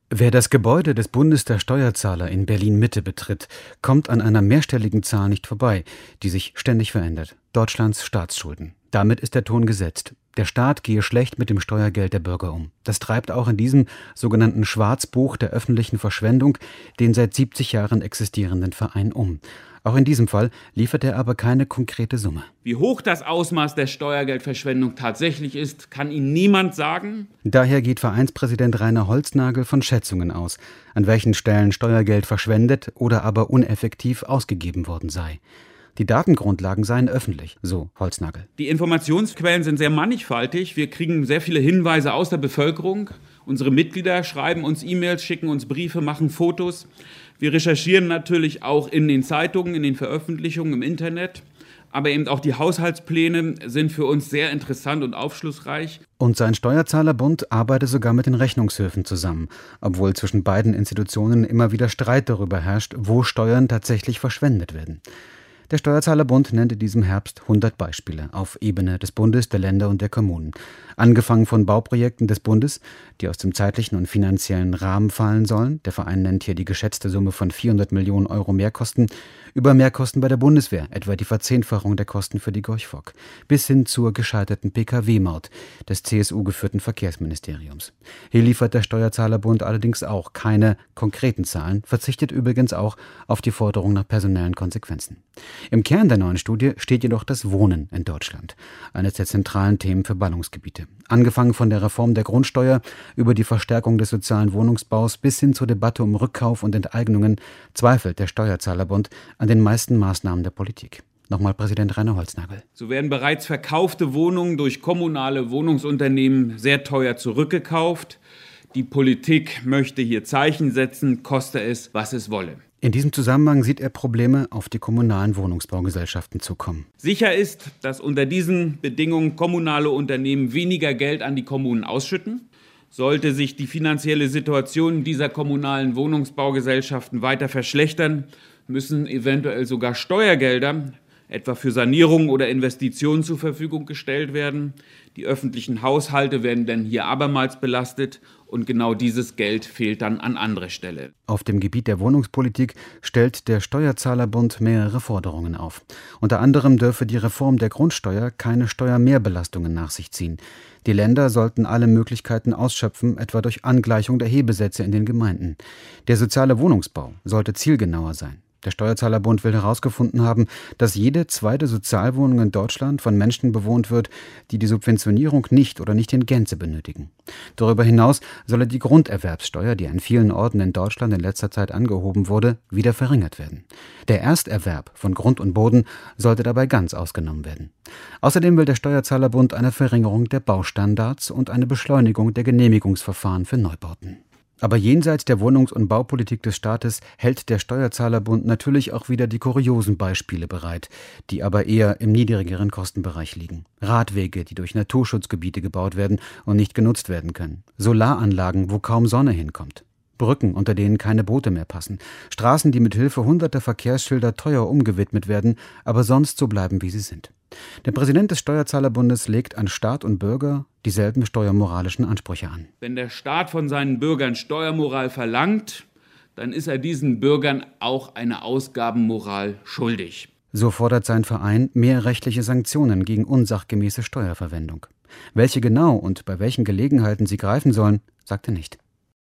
Wer das Gebäude des Bundes der Steuerzahler in Berlin-Mitte betritt, kommt an einer mehrstelligen Zahl nicht vorbei, die sich ständig verändert: Deutschlands Staatsschulden. Damit ist der Ton gesetzt. Der Staat gehe schlecht mit dem Steuergeld der Bürger um. Das treibt auch in diesem sogenannten Schwarzbuch der öffentlichen Verschwendung den seit 70 Jahren existierenden Verein um. Auch in diesem Fall liefert er aber keine konkrete Summe. Wie hoch das Ausmaß der Steuergeldverschwendung tatsächlich ist, kann Ihnen niemand sagen. Daher geht Vereinspräsident Rainer Holznagel von Schätzungen aus, an welchen Stellen Steuergeld verschwendet oder aber uneffektiv ausgegeben worden sei. Die Datengrundlagen seien öffentlich, so Holznagel. Die Informationsquellen sind sehr mannigfaltig. Wir kriegen sehr viele Hinweise aus der Bevölkerung. Unsere Mitglieder schreiben uns E-Mails, schicken uns Briefe, machen Fotos. Wir recherchieren natürlich auch in den Zeitungen, in den Veröffentlichungen im Internet. Aber eben auch die Haushaltspläne sind für uns sehr interessant und aufschlussreich. Und sein Steuerzahlerbund arbeitet sogar mit den Rechnungshöfen zusammen, obwohl zwischen beiden Institutionen immer wieder Streit darüber herrscht, wo Steuern tatsächlich verschwendet werden. Der Steuerzahlerbund nennt in diesem Herbst 100 Beispiele auf Ebene des Bundes, der Länder und der Kommunen. Angefangen von Bauprojekten des Bundes, die aus dem zeitlichen und finanziellen Rahmen fallen sollen. Der Verein nennt hier die geschätzte Summe von 400 Millionen Euro Mehrkosten, über Mehrkosten bei der Bundeswehr, etwa die Verzehnfachung der Kosten für die Gorch-Fock, bis hin zur gescheiterten Pkw-Maut des CSU-geführten Verkehrsministeriums. Hier liefert der Steuerzahlerbund allerdings auch keine konkreten Zahlen, verzichtet übrigens auch auf die Forderung nach personellen Konsequenzen. Im Kern der neuen Studie steht jedoch das Wohnen in Deutschland, eines der zentralen Themen für Ballungsgebiete. Angefangen von der Reform der Grundsteuer über die Verstärkung des sozialen Wohnungsbaus bis hin zur Debatte um Rückkauf und Enteignungen zweifelt der Steuerzahlerbund an den meisten Maßnahmen der Politik. Nochmal Präsident Rainer Holznagel. So werden bereits verkaufte Wohnungen durch kommunale Wohnungsunternehmen sehr teuer zurückgekauft. Die Politik möchte hier Zeichen setzen, koste es, was es wolle. In diesem Zusammenhang sieht er Probleme auf die kommunalen Wohnungsbaugesellschaften zukommen. Sicher ist, dass unter diesen Bedingungen kommunale Unternehmen weniger Geld an die Kommunen ausschütten. Sollte sich die finanzielle Situation dieser kommunalen Wohnungsbaugesellschaften weiter verschlechtern, müssen eventuell sogar Steuergelder, etwa für Sanierung oder Investitionen, zur Verfügung gestellt werden. Die öffentlichen Haushalte werden dann hier abermals belastet und genau dieses Geld fehlt dann an anderer Stelle. Auf dem Gebiet der Wohnungspolitik stellt der Steuerzahlerbund mehrere Forderungen auf. Unter anderem dürfe die Reform der Grundsteuer keine Steuermehrbelastungen nach sich ziehen. Die Länder sollten alle Möglichkeiten ausschöpfen, etwa durch Angleichung der Hebesätze in den Gemeinden. Der soziale Wohnungsbau sollte zielgenauer sein. Der Steuerzahlerbund will herausgefunden haben, dass jede zweite Sozialwohnung in Deutschland von Menschen bewohnt wird, die die Subventionierung nicht oder nicht in Gänze benötigen. Darüber hinaus solle die Grunderwerbssteuer, die an vielen Orten in Deutschland in letzter Zeit angehoben wurde, wieder verringert werden. Der Ersterwerb von Grund und Boden sollte dabei ganz ausgenommen werden. Außerdem will der Steuerzahlerbund eine Verringerung der Baustandards und eine Beschleunigung der Genehmigungsverfahren für Neubauten. Aber jenseits der Wohnungs- und Baupolitik des Staates hält der Steuerzahlerbund natürlich auch wieder die kuriosen Beispiele bereit, die aber eher im niedrigeren Kostenbereich liegen. Radwege, die durch Naturschutzgebiete gebaut werden und nicht genutzt werden können. Solaranlagen, wo kaum Sonne hinkommt. Brücken, unter denen keine Boote mehr passen. Straßen, die mit Hilfe hunderter Verkehrsschilder teuer umgewidmet werden, aber sonst so bleiben, wie sie sind. Der Präsident des Steuerzahlerbundes legt an Staat und Bürger dieselben steuermoralischen Ansprüche an. Wenn der Staat von seinen Bürgern Steuermoral verlangt, dann ist er diesen Bürgern auch eine Ausgabenmoral schuldig. So fordert sein Verein mehr rechtliche Sanktionen gegen unsachgemäße Steuerverwendung. Welche genau und bei welchen Gelegenheiten sie greifen sollen, sagt er nicht.